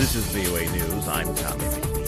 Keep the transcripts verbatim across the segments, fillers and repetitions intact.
This is V O A News. I'm Tommy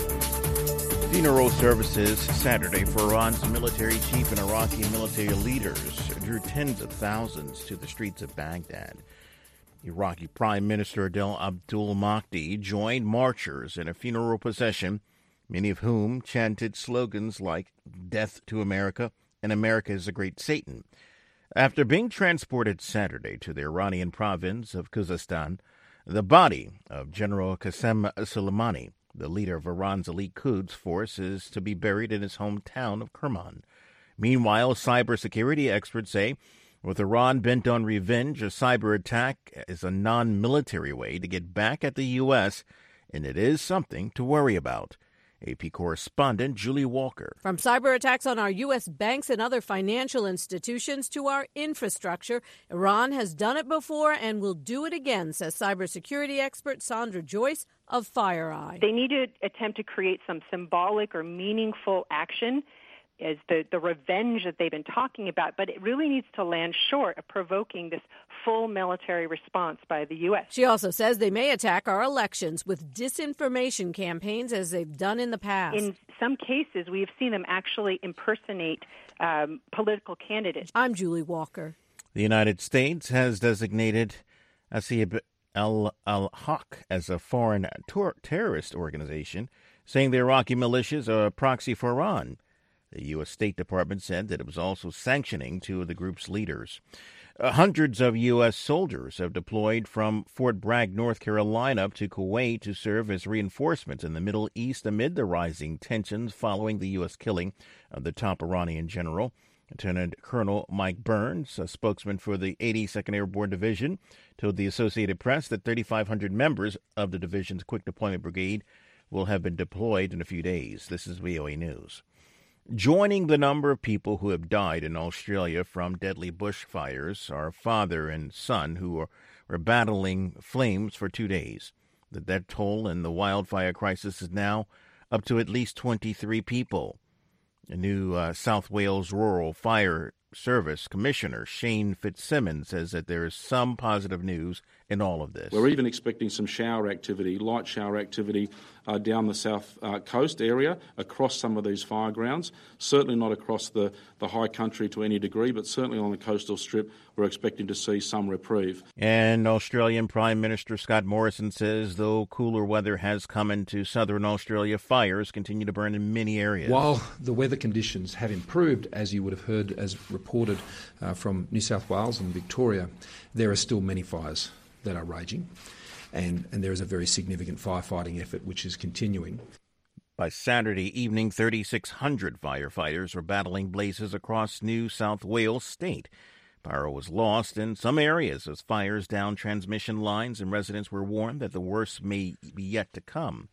McNeil. Funeral services Saturday for Iran's military chief and Iraqi military leaders drew tens of thousands to the streets of Baghdad. Iraqi Prime Minister Adel Abdul Mahdi joined marchers in a funeral procession, many of whom chanted slogans like "Death to America" and "America is the Great Satan." After being transported Saturday to the Iranian province of Khuzestan, the body of General Qasem Soleimani, the leader of Iran's elite Quds force, is to be buried in his hometown of Kerman. Meanwhile, cybersecurity experts say, with Iran bent on revenge, a cyber attack is a non-military way to get back at the U S, and it is something to worry about. A P correspondent Julie Walker. From cyber attacks on our U S banks and other financial institutions to our infrastructure, Iran has done it before and will do it again, says cybersecurity expert Sandra Joyce of FireEye. They need to attempt to create some symbolic or meaningful action as the, the revenge that they've been talking about, but it really needs to land short of provoking this full military response by the U S. She also says they may attack our elections with disinformation campaigns as they've done in the past. In some cases, we have seen them actually impersonate um, political candidates. I'm Julie Walker. The United States has designated Asib al-Haq as a foreign ter- terrorist organization, saying the Iraqi militias are a proxy for Iran. The U S. State Department said that it was also sanctioning two of the group's leaders. Uh, hundreds of U S soldiers have deployed from Fort Bragg, North Carolina, to Kuwait to serve as reinforcements in the Middle East amid the rising tensions following the U S killing of the top Iranian general. Lieutenant Colonel Mike Burns, a spokesman for the eighty-second Airborne Division, told the Associated Press that thirty-five hundred members of the division's Quick Deployment Brigade will have been deployed in a few days. This is V O A News. Joining the number of people who have died in Australia from deadly bushfires are a father and son who are, were battling flames for two days. The death toll in the wildfire crisis is now up to at least twenty-three people. A new uh, South Wales Rural Fire Service Commissioner Shane Fitzsimmons says that there is some positive news in all of this. We're even expecting some shower activity, light shower activity uh, down the south uh, coast area across some of these fire grounds. Certainly not across the, the high country to any degree, but certainly on the coastal strip we're expecting to see some reprieve. And Australian Prime Minister Scott Morrison says though cooler weather has come into southern Australia, fires continue to burn in many areas. While the weather conditions have improved, as you would have heard as reported uh, from New South Wales and Victoria, there are still many fires that are raging, and, and there is a very significant firefighting effort which is continuing. By Saturday evening, thirty-six hundred firefighters were battling blazes across New South Wales state. Power was lost in some areas as fires downed transmission lines, and residents were warned that the worst may be yet to come.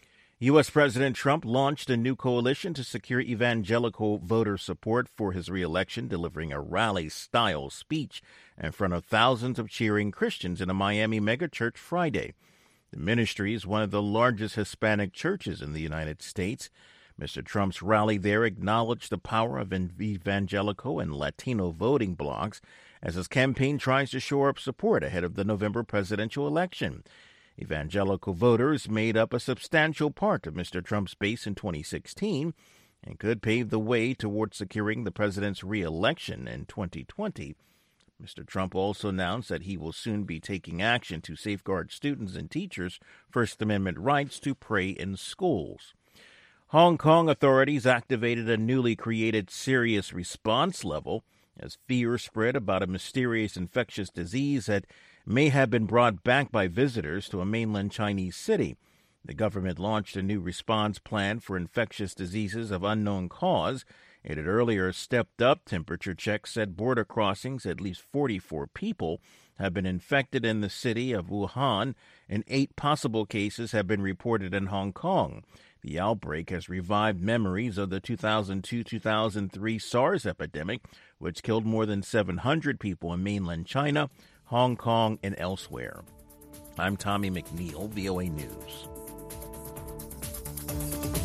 U S. President Trump launched a new coalition to secure evangelical voter support for his reelection, delivering a rally-style speech in front of thousands of cheering Christians in a Miami megachurch Friday. The ministry is one of the largest Hispanic churches in the United States. Mister Trump's rally there acknowledged the power of evangelical and Latino voting blocs as his campaign tries to shore up support ahead of the November presidential election. Evangelical voters made up a substantial part of Mister Trump's base in twenty sixteen and could pave the way toward securing the president's re-election in twenty twenty. Mister Trump also announced that he will soon be taking action to safeguard students and teachers' First Amendment rights to pray in schools. Hong Kong authorities activated a newly created serious response level as fear spread about a mysterious infectious disease that may have been brought back by visitors to a mainland Chinese city. The government launched a new response plan for infectious diseases of unknown cause. It had earlier stepped up temperature checks at border crossings. At least forty-four people have been infected in the city of Wuhan, and eight possible cases have been reported in Hong Kong. The outbreak has revived memories of the two thousand two to two thousand three SARS epidemic, which killed more than seven hundred people in mainland China, Hong Kong, and elsewhere. I'm Tommy McNeil, V O A News.